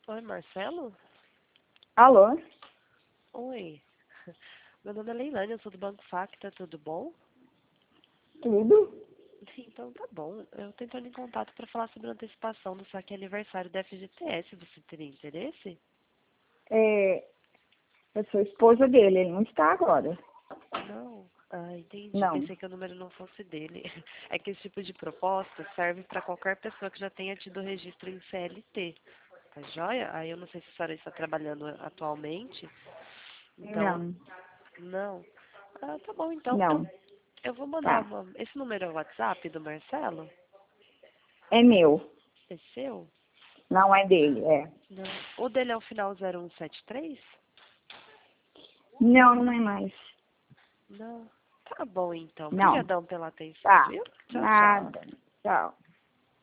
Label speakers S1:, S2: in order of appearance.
S1: Oi, Marcelo?
S2: Alô?
S1: Oi. Meu nome é Leilane, eu sou do Banco Facta, tudo bom?
S2: Tudo?
S1: Então tá bom. Eu tô entrando em contato para falar sobre a antecipação do saque aniversário da FGTS. Você teria interesse?
S2: É, eu sou esposa dele, ele não está agora.
S1: Não. Ah, entendi.
S2: Não.
S1: Pensei que o número não fosse dele. É que esse tipo de proposta serve para qualquer pessoa que já tenha tido registro em CLT. Tá joia? Aí eu não sei se a senhora está trabalhando atualmente. Então,
S2: Não.
S1: não. Ah, tá bom, então. Eu,
S2: Não.
S1: eu vou mandar
S2: Tá.
S1: uma... Esse número é o WhatsApp do Marcelo?
S2: É meu.
S1: É seu?
S2: Não é dele, é.
S1: Não. O dele é o final 0173?
S2: Não, não é mais.
S1: Não. Tá bom, então.
S2: Não.
S1: Obrigadão pela atenção,
S2: Tá.
S1: viu? Tchau, tchau.
S2: Nada. Tchau.